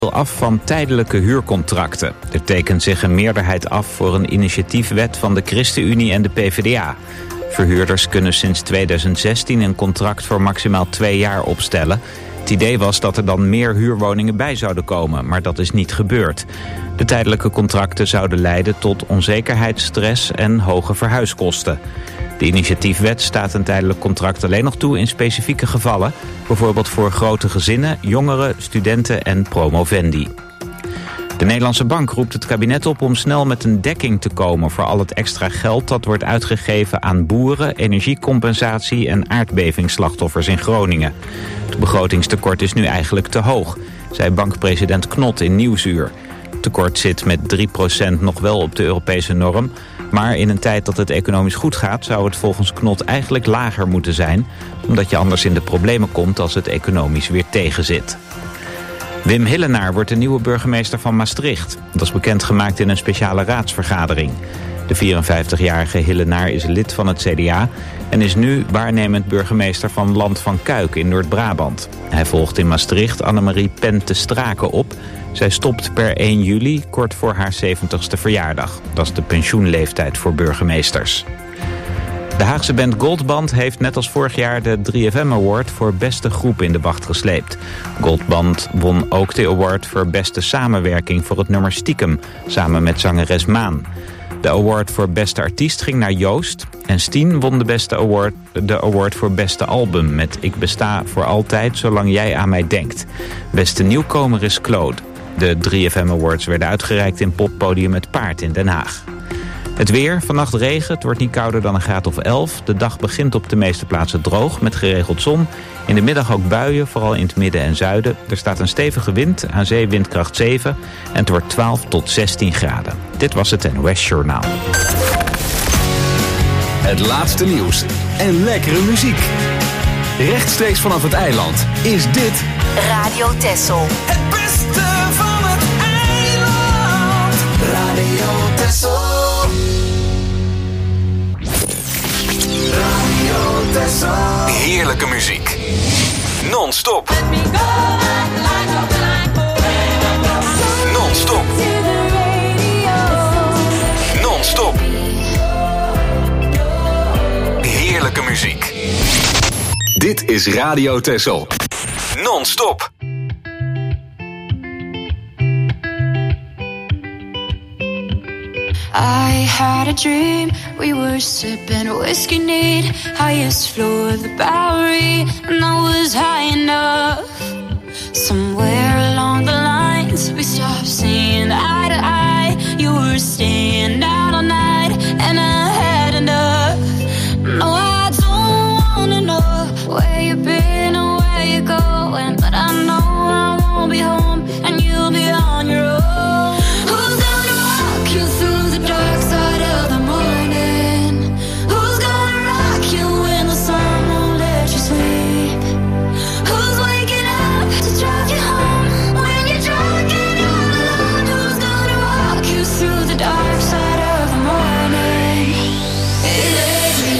af van tijdelijke huurcontracten. Er tekent zich een meerderheid af voor een initiatiefwet van de ChristenUnie en de PvdA. Verhuurders kunnen sinds 2016 een contract voor maximaal 2 jaar opstellen. Het idee was dat er dan meer huurwoningen bij zouden komen, maar dat is niet gebeurd. De tijdelijke contracten zouden leiden tot onzekerheid, stress en hoge verhuiskosten. De initiatiefwet staat een tijdelijk contract alleen nog toe in specifieke gevallen, bijvoorbeeld voor grote gezinnen, jongeren, studenten en promovendi. De Nederlandse Bank roept het kabinet op om snel met een dekking te komen voor al het extra geld dat wordt uitgegeven aan boeren, energiecompensatie en aardbevingsslachtoffers in Groningen. Het begrotingstekort is nu eigenlijk te hoog, zei bankpresident Knot in Nieuwsuur. Het tekort zit met 3% nog wel op de Europese norm, maar in een tijd dat het economisch goed gaat zou het volgens Knot eigenlijk lager moeten zijn, omdat je anders in de problemen komt als het economisch weer tegenzit. Wim Hillenaar wordt de nieuwe burgemeester van Maastricht. Dat is bekendgemaakt in een speciale raadsvergadering. De 54-jarige Hillenaar is lid van het CDA en is nu waarnemend burgemeester van Land van Kuik in Noord-Brabant. Hij volgt in Maastricht Annemarie Pente Strake op. Zij stopt per 1 juli, kort voor haar 70ste verjaardag. Dat is de pensioenleeftijd voor burgemeesters. De Haagse band Goldband heeft net als vorig jaar de 3FM Award voor beste groep in de wacht gesleept. Goldband won ook de award voor beste samenwerking voor het nummer Stiekem, samen met zangeres Maan. De award voor beste artiest ging naar Joost en Stien won de award voor beste album met Ik besta voor altijd zolang jij aan mij denkt. Beste nieuwkomer is Claude. De 3FM Awards werden uitgereikt in Poppodium Het Paard in Den Haag. Het weer, vannacht regen, het wordt niet kouder dan een graad of 11. De dag begint op de meeste plaatsen droog met geregeld zon. In de middag ook buien, vooral in het midden en zuiden. Er staat een stevige wind, aan zee windkracht 7 en het wordt 12 tot 16 graden. Dit was het NOS Journaal. Het laatste nieuws en lekkere muziek. Rechtstreeks vanaf het eiland is dit Radio Texel. Het beste van het eiland. Radio Texel. Radio Texel. heerlijke muziek. Non-stop. Non-stop. Non-stop. Heerlijke muziek. Dit is Radio Texel. Non-stop. I had a dream, we were sipping whiskey neat, highest floor of the Bowery, and I was high enough. Somewhere along the lines, we stopped seeing eye to eye. You were staying out all night, and I had enough. No, I don't wanna know where you've been or where you're going, but I know I won't be home, and you'll be on your own. Who's gonna walk you through the dark side of the morning? Who's gonna rock you when the sun won't let you sleep? Who's waking up to drive you home when you're drunk and all alone? Who's gonna walk you through the dark side of the morning? It ain't me.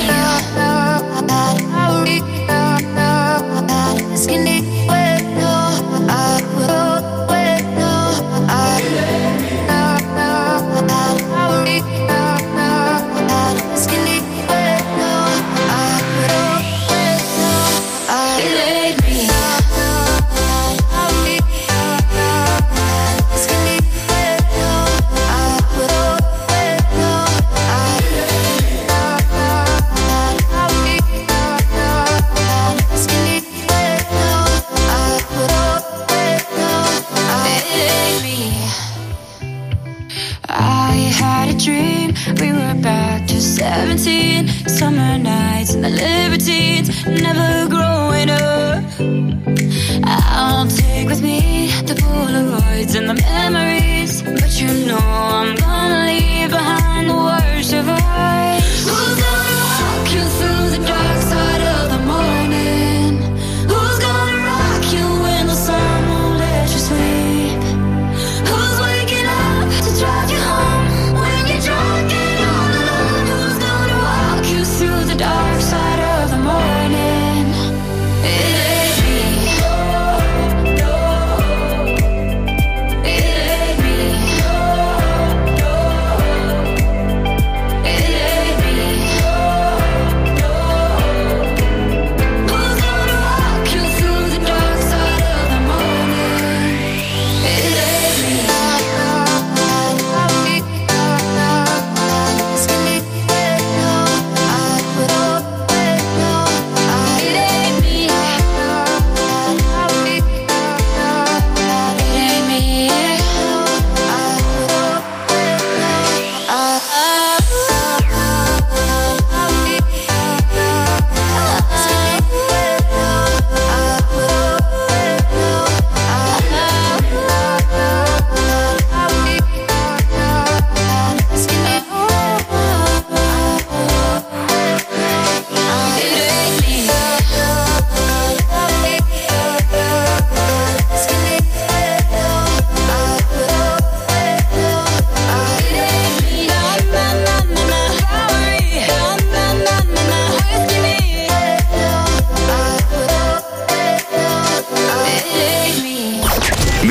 Summer nights and the libertines, never growing up. I'll take with me the Polaroids and the memories, but you know I'm gonna leave behind the worst of us. Who's gonna walk you through the dark side of the morning? Who's gonna rock you when the sun won't let you sleep? Who's waking up to drive you home when you're drunk and all alone? Who's gonna walk you through the dark side of the morning? It ain't me.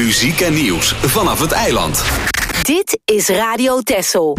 Muziek en nieuws vanaf het eiland. Dit is Radio Texel.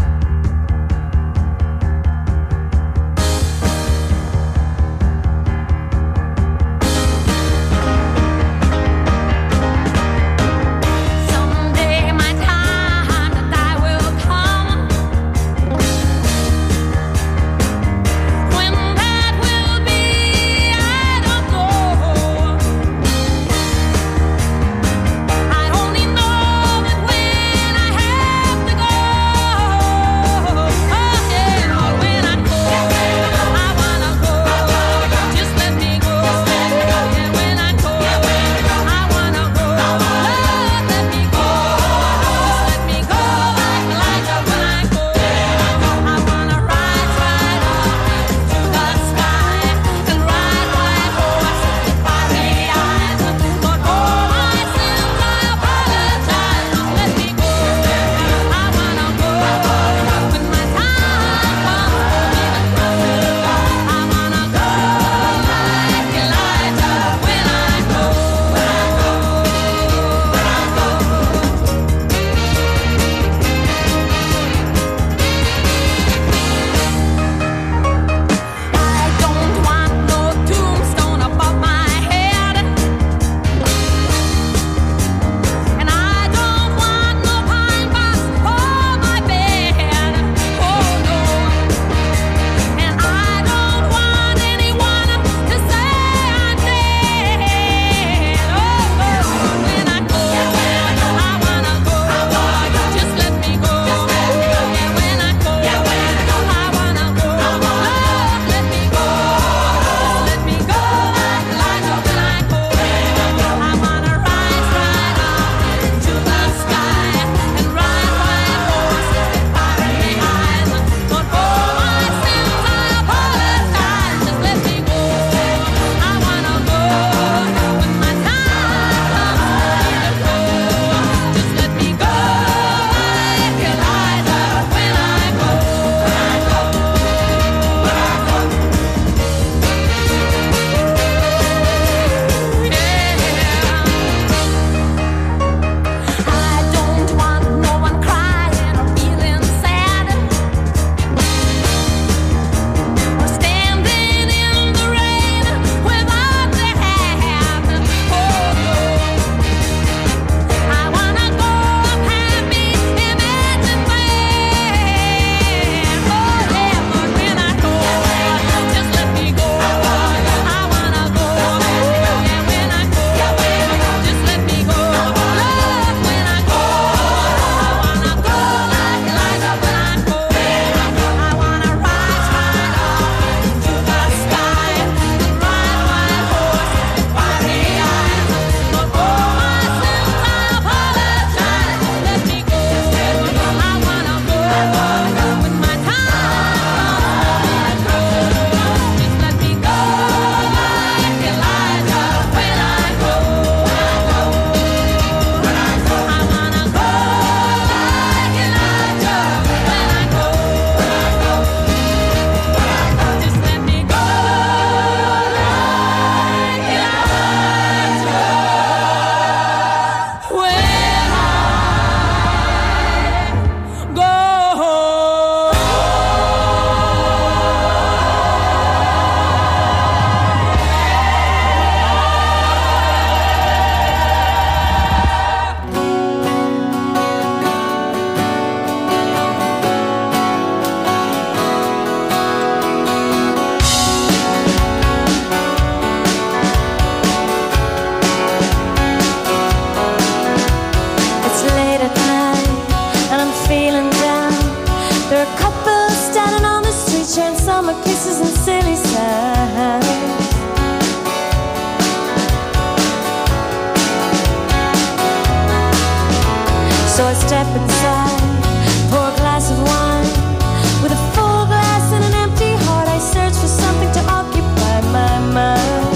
So I step inside, pour a glass of wine. With a full glass and an empty heart, I search for something to occupy my mind.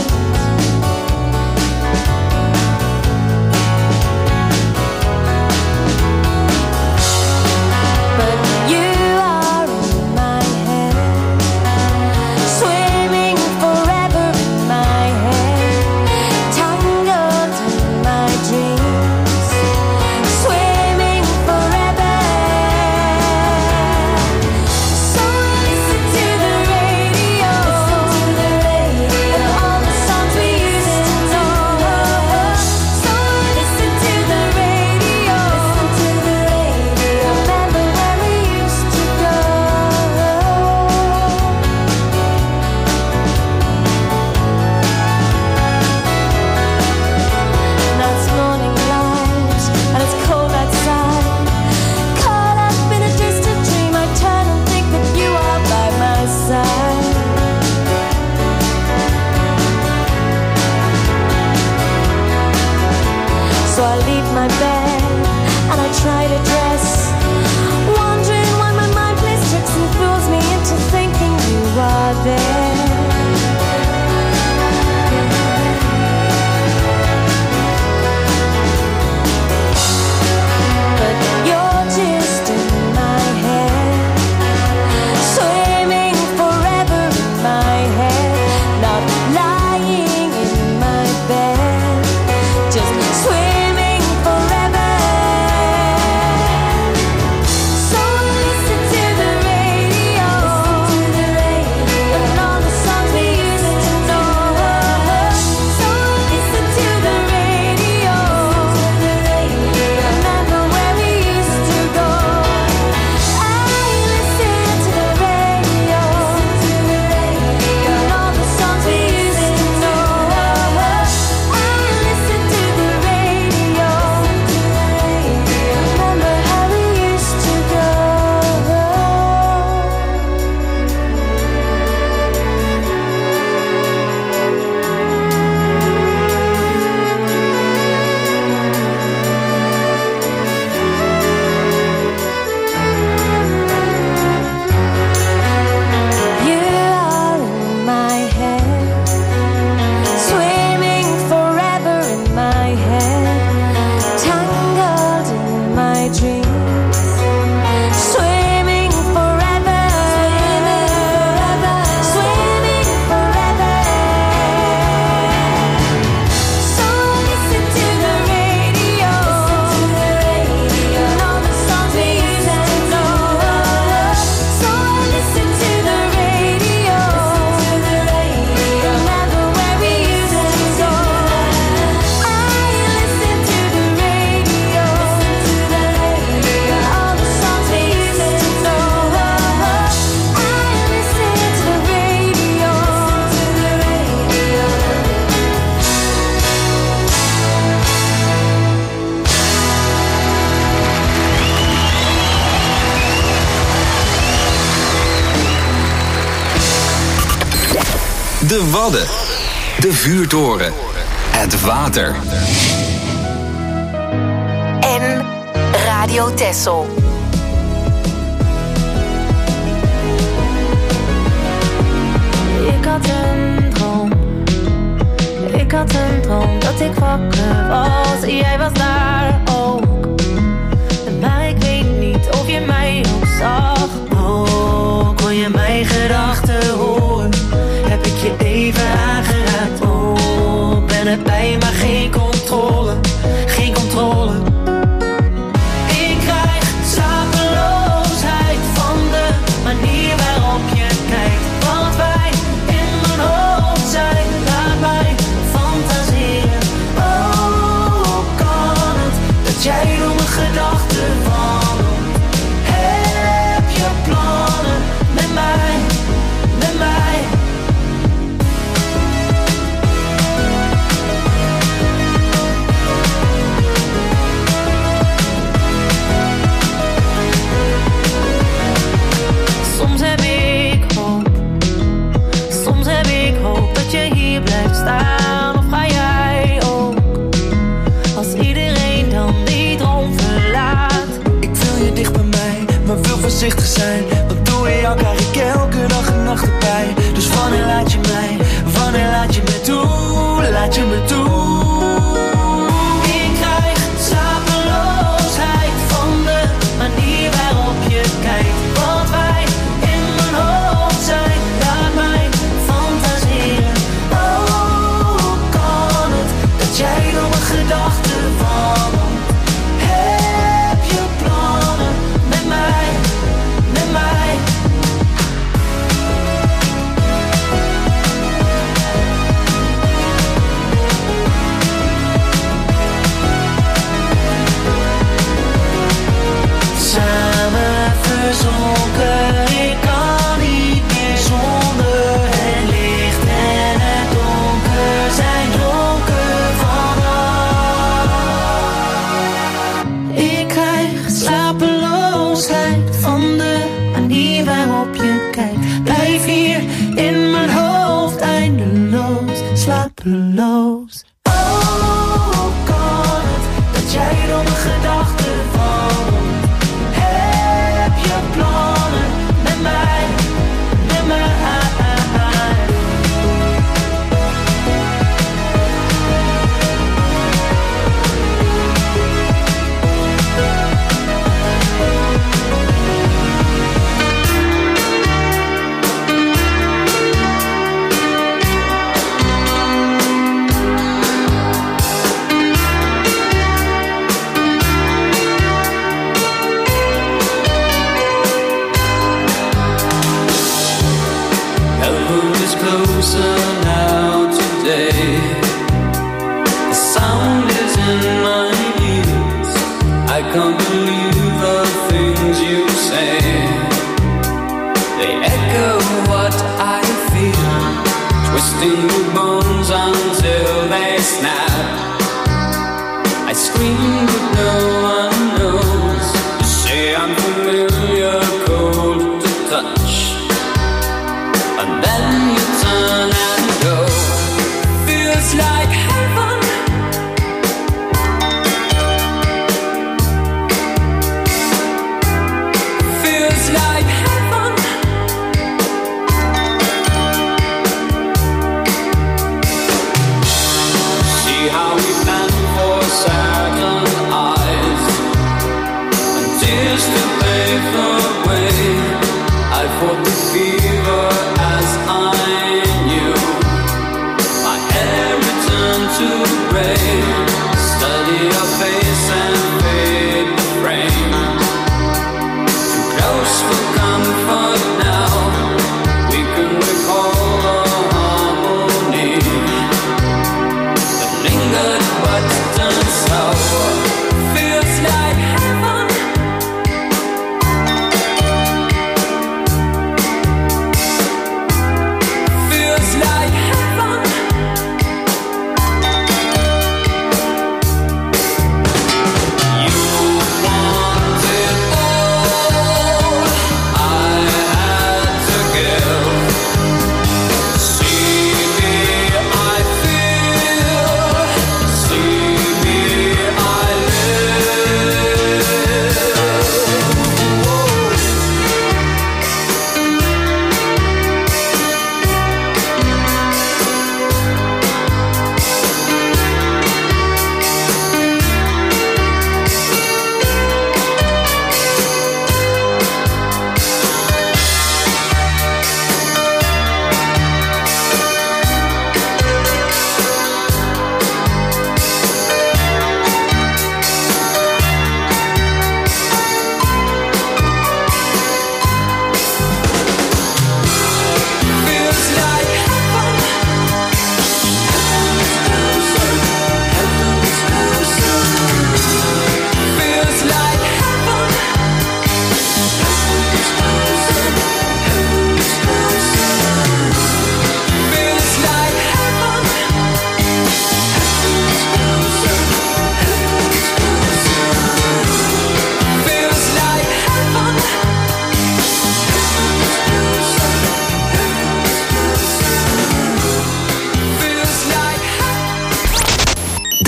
But you are in my head, swimming forever in my head, tangled in my dreams. De Wadden. De vuurtoren. Het water. En Radio Texel. Ik had een droom dat ik wakker was. Jij was daar ook. Maar ik weet niet of je mij ook zag. Oh, kon je mijn gedachten horen? Heb ik je even aangeraakt? Oh, ben erbij, maar geen controle. Geen controle. Ik krijg slapeloosheid van de manier waarop je kijkt. Wat wij in mijn hoofd zijn, laat mij fantaseren. Oh, kan het dat jij door mijn gedachten wandelt? Heb je plannen met mij, met mij? Soms heb ik hoop dat je hier blijft staan. Of ga jij ook, als iedereen dan die droom verlaat? Ik wil je dicht bij mij, maar wil voorzichtig zijn. Want doe je jou krijg ik elke dag en nacht erbij. Dus wanneer laat je mij, wanneer laat je me toe, laat je me toe? Ik krijg slapeloosheid van de manier waarop je kijkt. Wat wij in mijn hoofd zijn, laat mij fantaseren. Oh, kan het dat jij door mijn gedachten wandelt? Heb je plannen met mij, met mij? Samen verzonken, ik kan niet meer zonder. Het licht en het donker zijn dronken vanaf. Ik krijg slapeloosheid van de manier waarop je kijkt. Blijf hier in mijn hoofd eindeloos slapeloos. Oh, kan het dat jij door mijn gedachten wandelt? Heb je plannen met mij, met mij? Heaven is closer now today. The sound is in my ears. I can't believe the things you say. They echo what I feel, twisting the bones until they snap. I scream but no one knows. You say I'm familiar, cold to touch. And then you turn and go. Feels like heaven. Feels like heaven.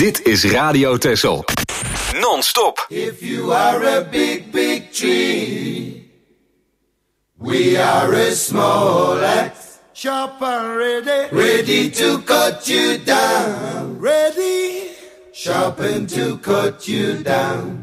Dit is Radio Texel. Non-stop. If you are a big, big tree, we are a small axe. Sharp and ready. Ready to cut you down. Ready. Sharpened to cut you down.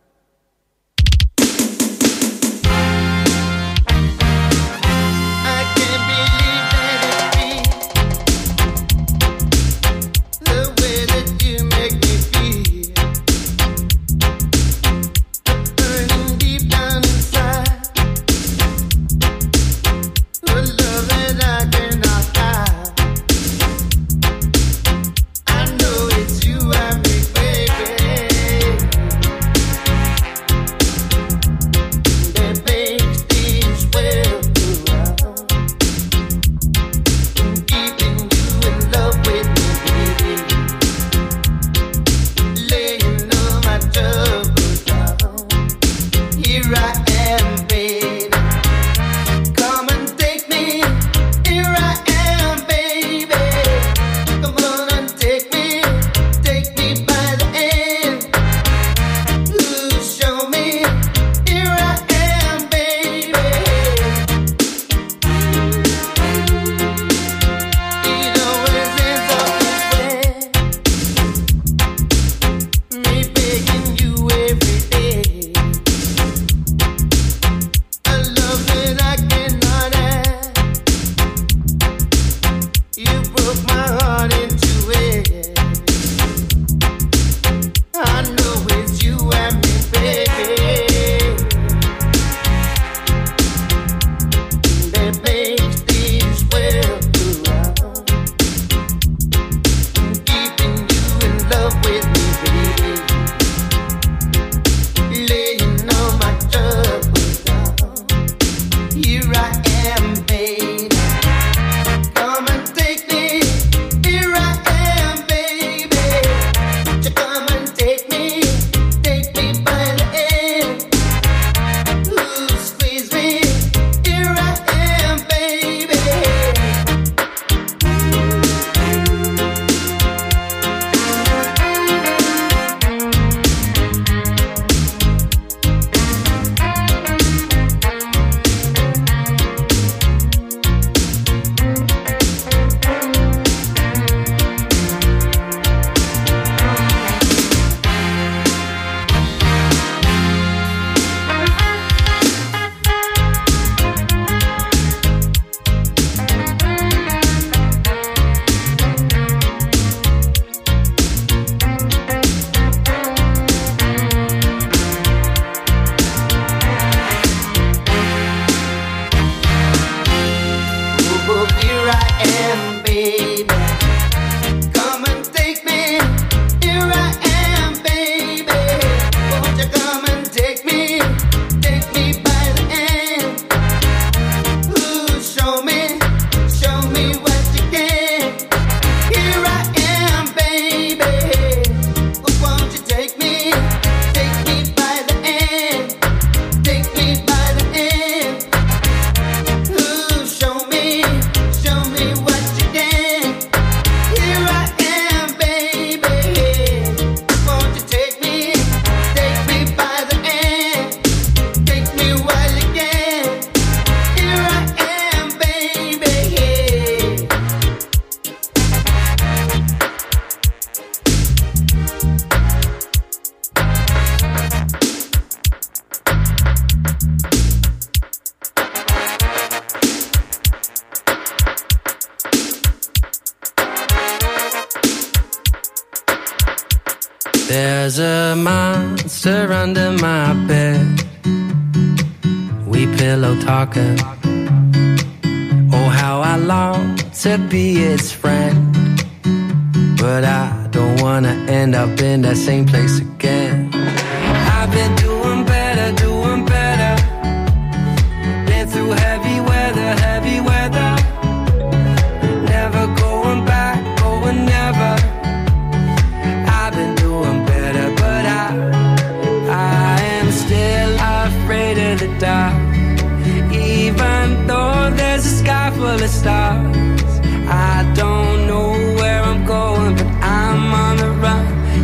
There's a monster under my bed. We pillow talking. Oh, how I long to be its friend. But I don't wanna end up in that same place again. I've been doing better, doing better. Been through heavy weather, heavy weather. Never going back, going never. I've been doing better, but I am still afraid of the dark. Even though there's a sky full of stars, I don't know where I'm going, but I'm on the run.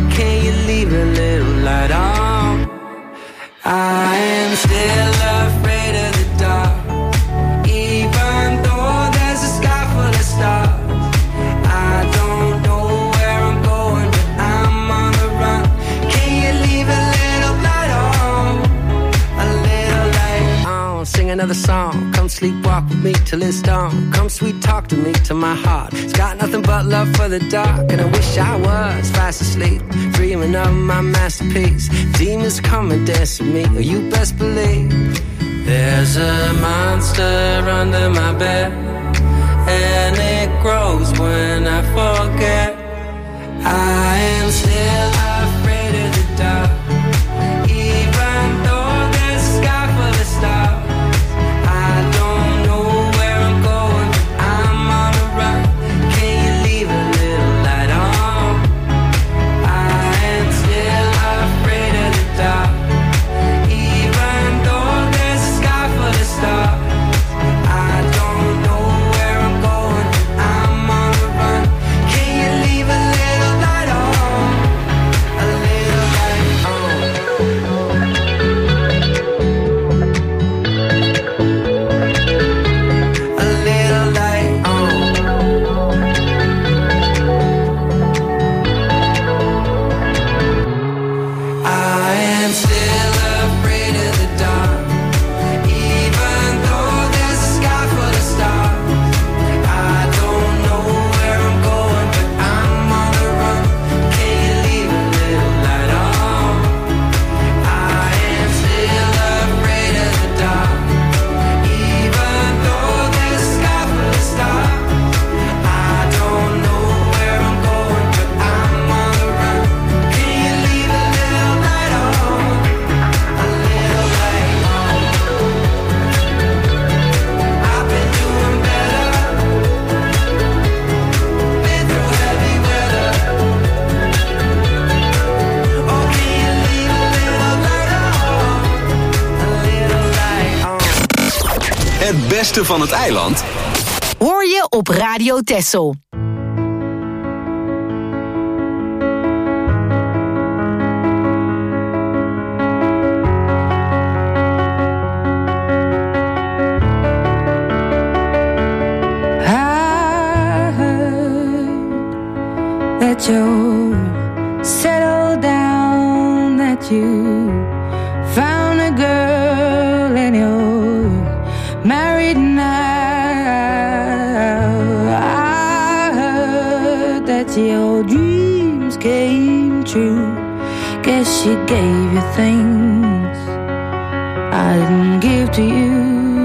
I am still afraid of the dark, even though there's a sky full of stars. I don't know where I'm going, but I'm on the run. Can you leave a little light on? A little light on. Sing another song. Come sleepwalk with me till it's dawn. Come sweet talk to me till my heart. It's got nothing but love for the dark. And I wish I was fast asleep, dreaming of my masterpiece. Demons come and dance with me, or you best believe there's a monster under my bed, and it grows when I forget. I am still afraid of the dark, even though there's a sky full of stars. I don't know where I'm going, but I'm on the run. Can you leave a little light on? I am still afraid of the dark, even though there's a sky full of stars. I don't know where I'm going, but I'm on the run. Can you leave a little light on? A little light on. A little light on. I am still afraid of the dark, even though there's a sky full of stars. I don't know where I'm going, but I'm on the run. Can you leave a little light on? I am still afraid of the dark, even though there's a sky full of stars. I don't know where I'm going, but I'm on the run. Can you leave a little light on? A little light on. I've been doing better, been through heavy weather. Oh, can you leave a little light on? A little light on. Het beste van het eiland Hoor je op Radio Texel. I heard that you settled down, that you found a girl and you're married now. I heard that your dreams came true. Guess she gave you things I didn't give to you.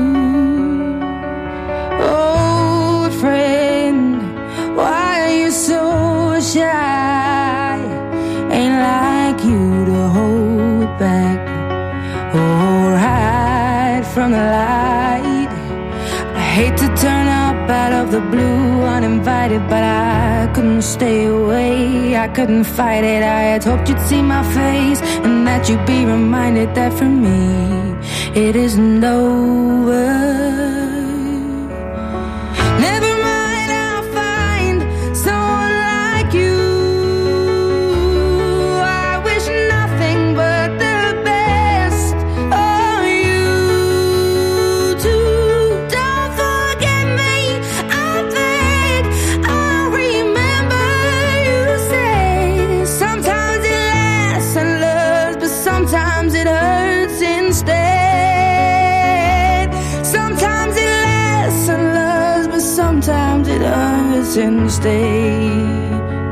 Old friend, why are you so shy? Ain't like you to hold back or hide from the light. I hate to turn up out of the blue uninvited, but I couldn't stay away, I couldn't fight it. I had hoped you'd see my face and that you'd be reminded that for me it isn't over. Never mind, I'll find someone like you. I wish nothing but the best of you too. Don't forget me, I beg. I remember you say sometimes it lasts and loves, but sometimes it hurts instead. Sometimes it lasts and loves, but sometimes it hurts instead.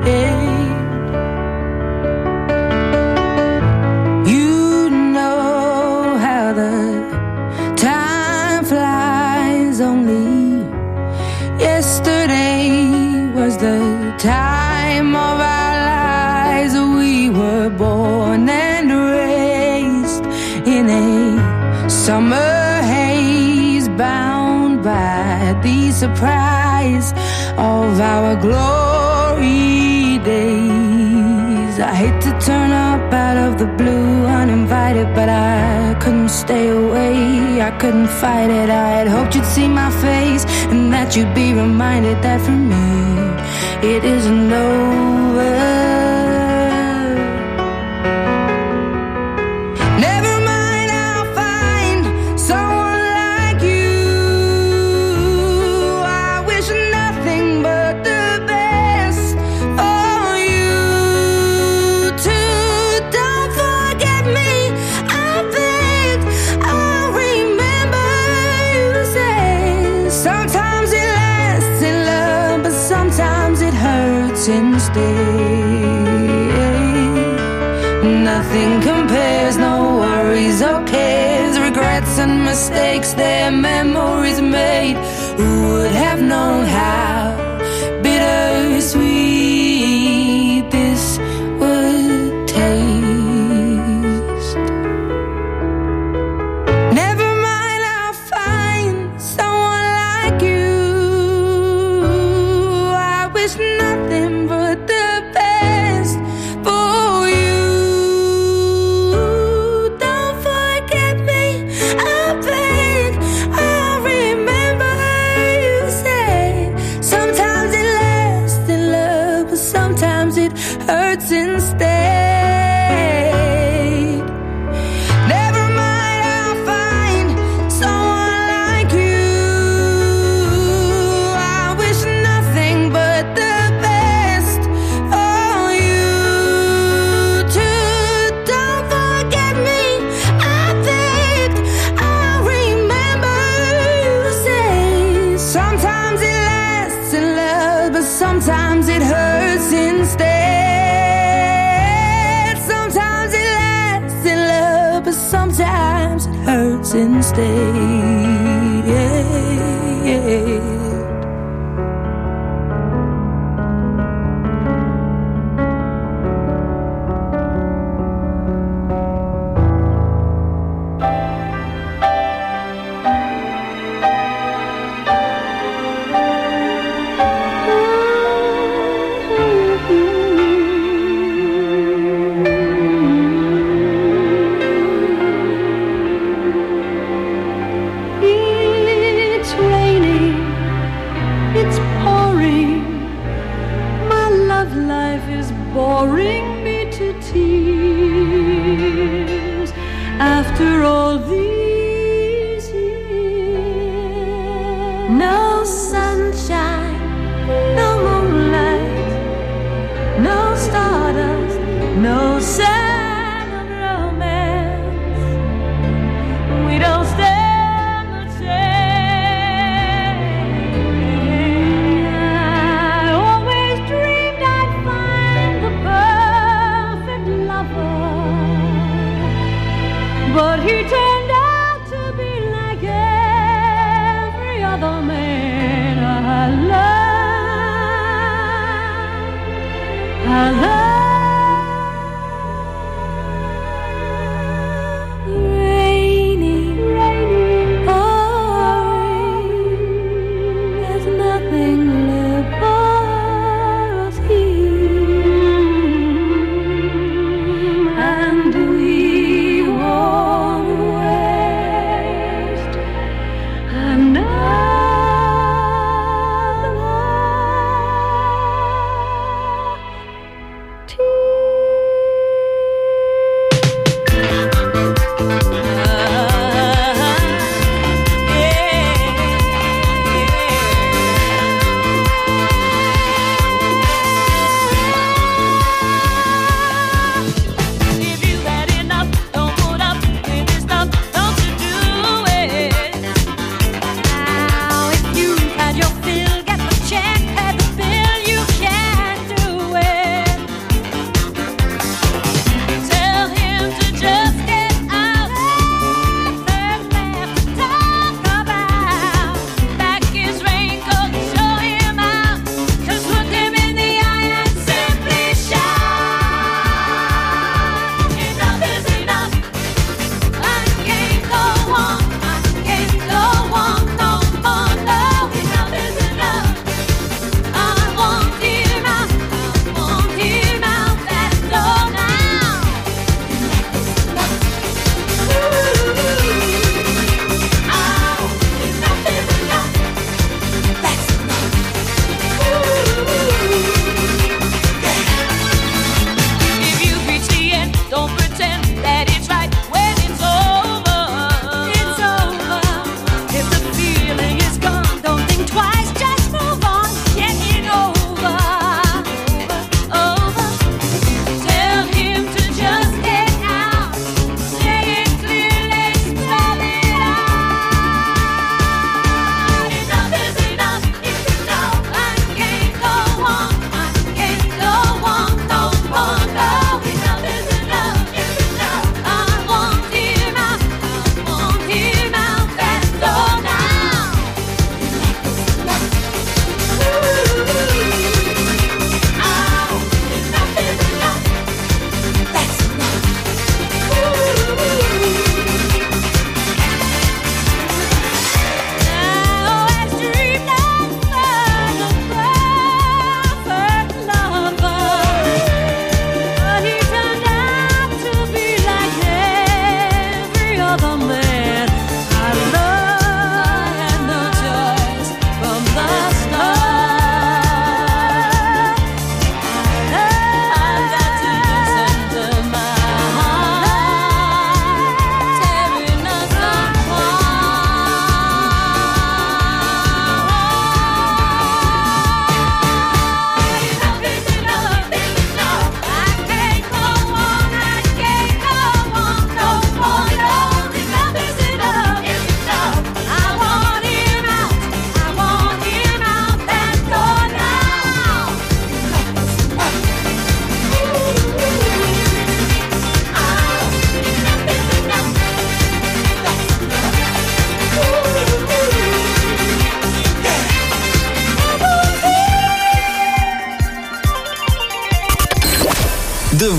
You know how the time flies. Only yesterday was the time of our lives. We were born and raised in a summer haze, bound by the surprise of our glory days. I hate to turn up out of the blue uninvited, but I couldn't stay away, I couldn't fight it. I had hoped you'd see my face and that you'd be reminded that for me it isn't over. Never mind, hurts instead. Nothing compares, no worries or cares, regrets and mistakes, their memories made. Who would have known how bittersweet this would taste? Never mind, I'll find someone like you. I wish nothing but the best for you. Don't forget me, I beg. I remember you said sometimes it lasts in love, but sometimes it hurts instead. Never mind, I'll find someone like you. I wish nothing but the best for you too. Don't forget me, I begged. I remember you say sometimes it lasts in love, but sometimes it hurts instead. Sometimes it lasts in love, but sometimes it hurts instead. Yeah. It's raining, it's pouring. My love life is boring me to tears. After all these years, no sunshine, no moonlight, no stardust, no sign of romance. We don't stand a chance. I always dreamed I'd find the perfect lover, but he turned out to be like every other man I love. I love. Raining, pouring. There's nothing left for us here, and we won't waste another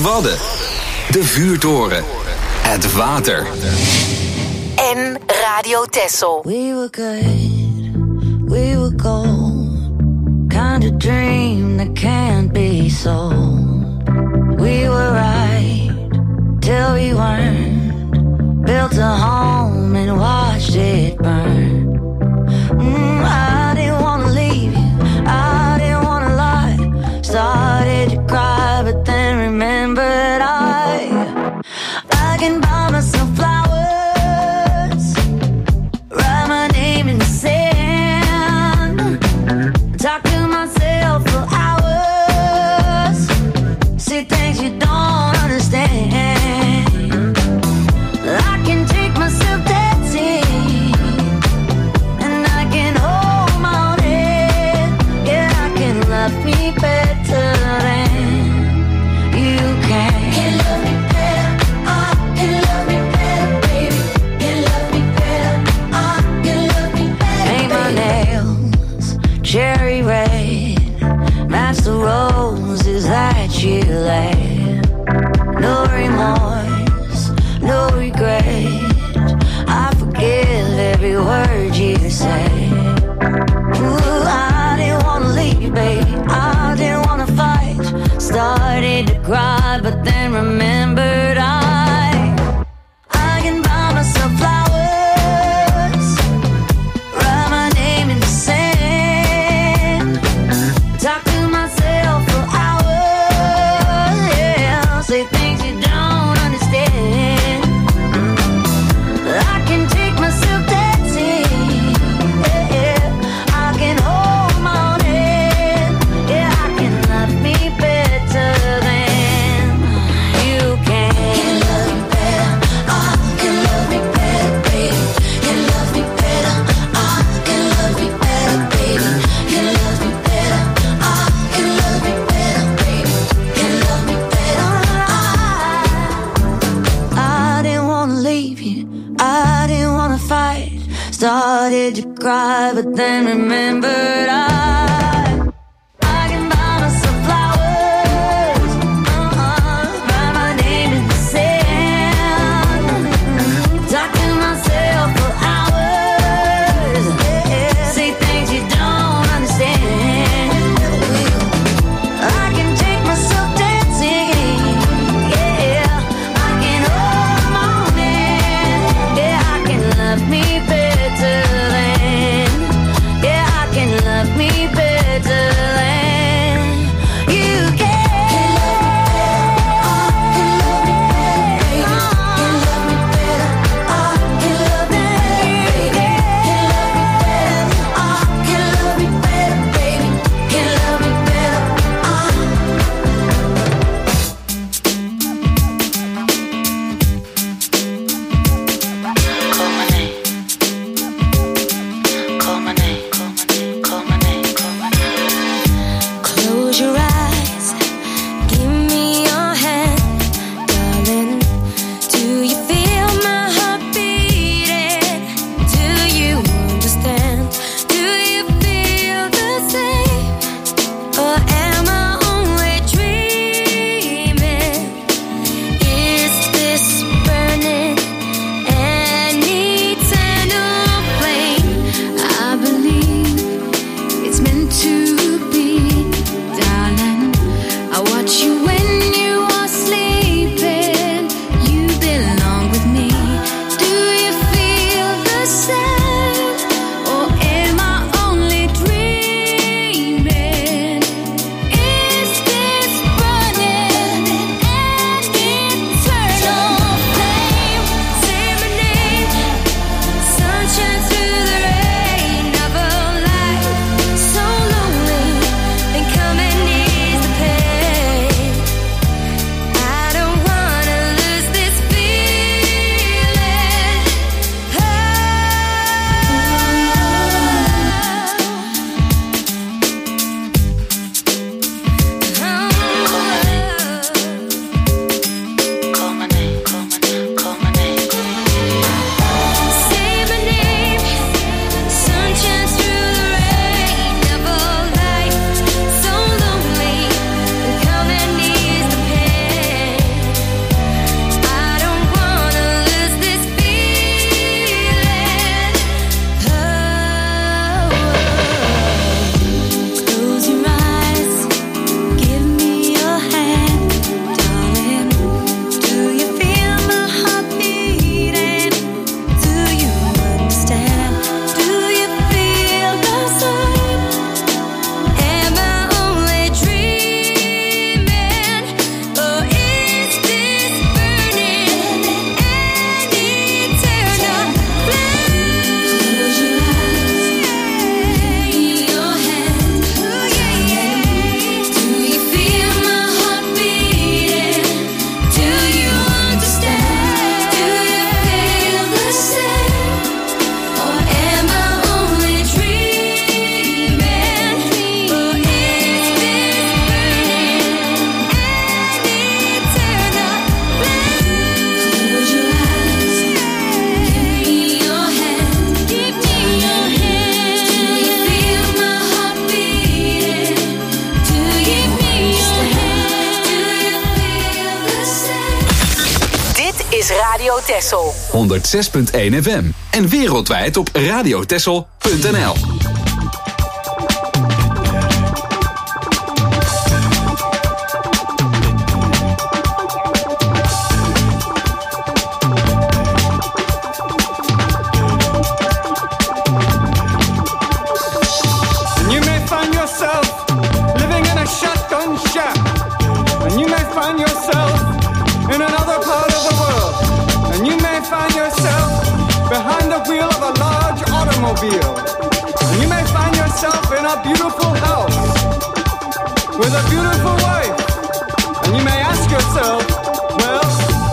Wadden. De vuurtoren. Het water. En Radio Texel. We were good, we were gold. Kind of dream that can't be sold. We were right till we weren't. Built a home and watched it burn. I didn't wanna leave you, I didn't wanna lie. Started to cry, but then remembered I can buy myself flowers, write my name in the sand, talk to myself for hours, see things you don't understand. I can take myself dancing, and I can hold my own head. Yeah, I can love me better than you can. Can love me better, can love me better, baby. Can love me better, can love me better. Paint my nails cherry red, match the roses that you laid. No remorse, no regret. I forgive every word you say. Ooh, I didn't wanna leave, babe. I didn't wanna fight. Started to cry, but then remembered I can buy myself flowers, write my name in the sand, talk to myself for hours, yeah, say things you don't understand. I can take myself dancing, yeah, I can hold my own hand, yeah, I can love me better than you can. Can love me better, can love me better, baby. Can love me better, can love me better, baby. Can love me better, can love me better, baby. Can love me better. I didn't wanna leave you, I didn't wanna fight. Started to cry, but then remembered I can buy myself flowers, write my name in the sand, talk to myself for hours, yeah, say things you don't understand. I can take myself dancing, yeah, I can hold my own hand, yeah, I can love me better than, yeah, I can love me better. Texel. 106.1 FM. En wereldwijd op radiotexel.nl. And you may find yourself in a beautiful house with a beautiful wife. And you may ask yourself, well,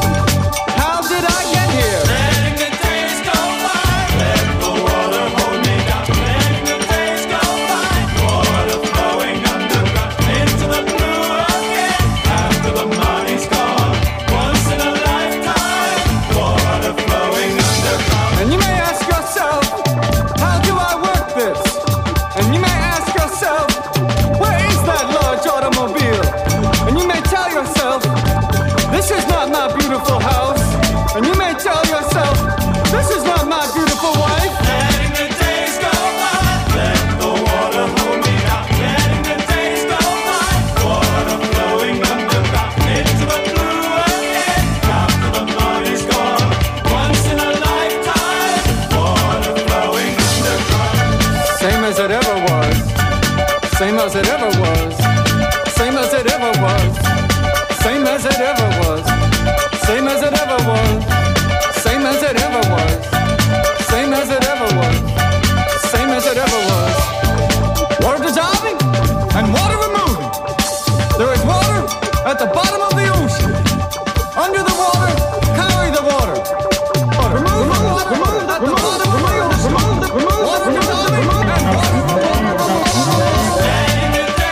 how did I get here? Letting the days go by, let the water hold me down. Letting the days go by, water flowing underground into the blue again. After the money's gone, once in a lifetime, water flowing underground. And you may ask yourself, how do I work this? And you may ask yourself, where is that large automobile? And you may tell yourself, this is not my beautiful house. And you may tell yourself, this is not my beautiful wife. Letting the days go by, let the water hold me down. Letting the days go by, water flowing underground into the blue again. After the money's gone, once in a lifetime, water flowing underground. Same as it ever was. Same as it ever was. Same as it ever was. Same as it ever was. Same as it ever was. Same as it ever was. Same as it ever was. Same as it ever was. Water dissolving and water removing. There is water at the bottom of the ocean. Under the water, carry the water. Remove the water at the bottom of the ocean. Water dissolving and water removing.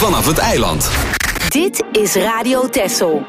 vanaf het eiland. Dit is Radio Texel.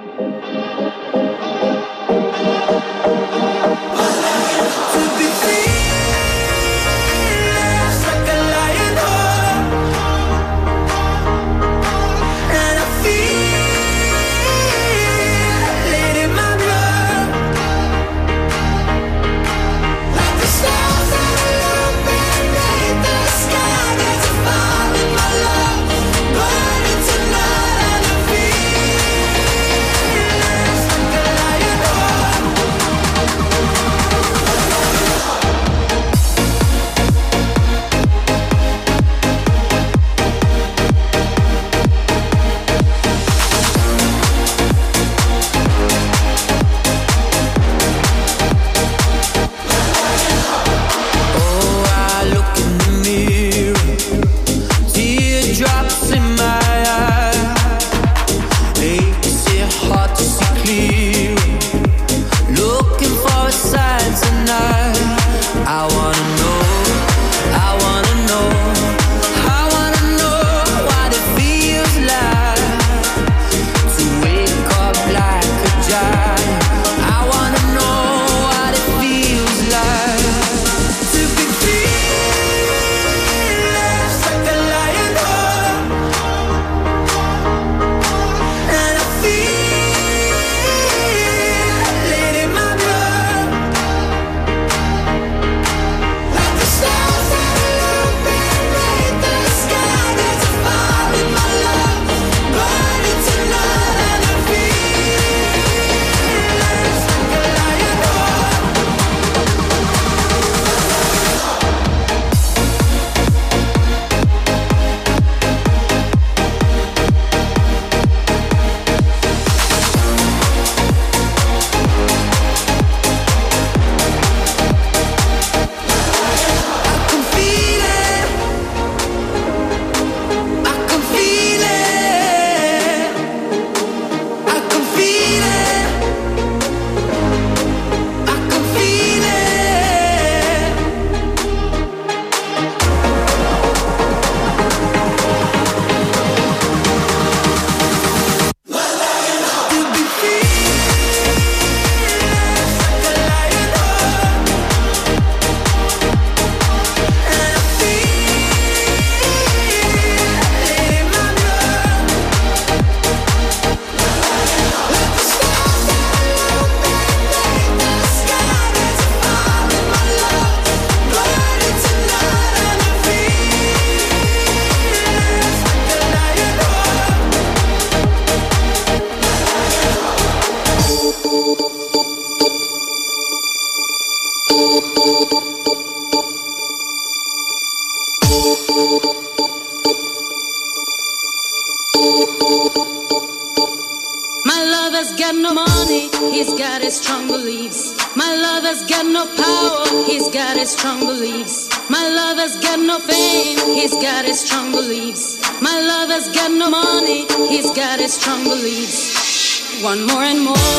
Want more and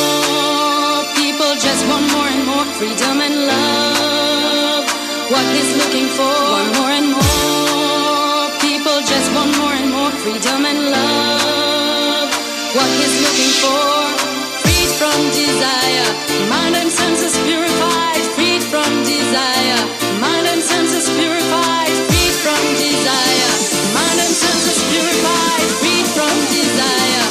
more people just want more and more freedom and love. What he's looking for. Want more and more people just want more and more freedom and love. What he's looking for. Freed from desire, mind and senses purified. Freed from desire, mind and senses purified. Freed from desire, mind and senses purified. Freed from desire.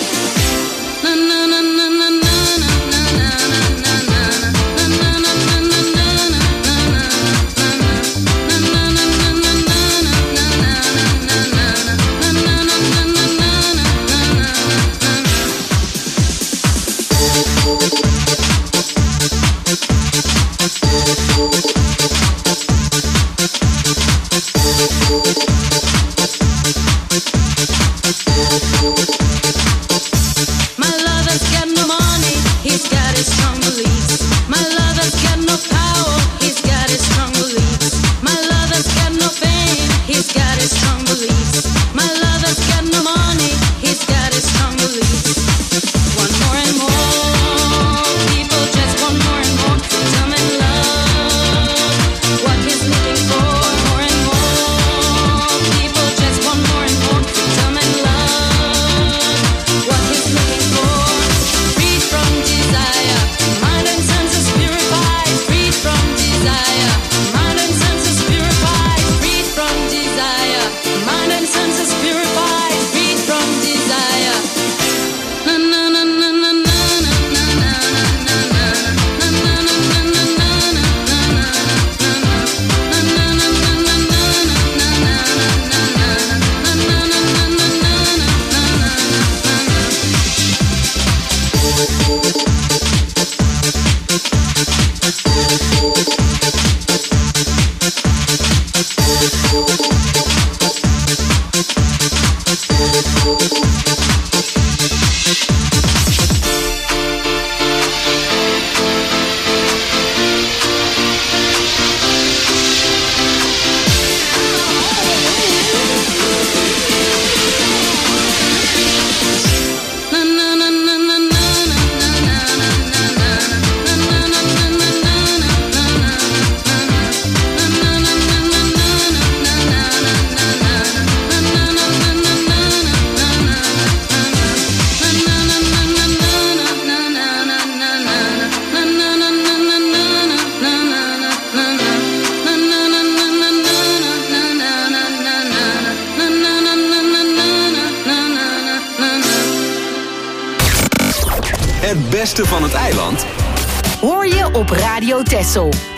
Na na na na na na na na na na. More and more people just want more and more freedom and love. Het beste van het eiland Hoor je op Radio Texel.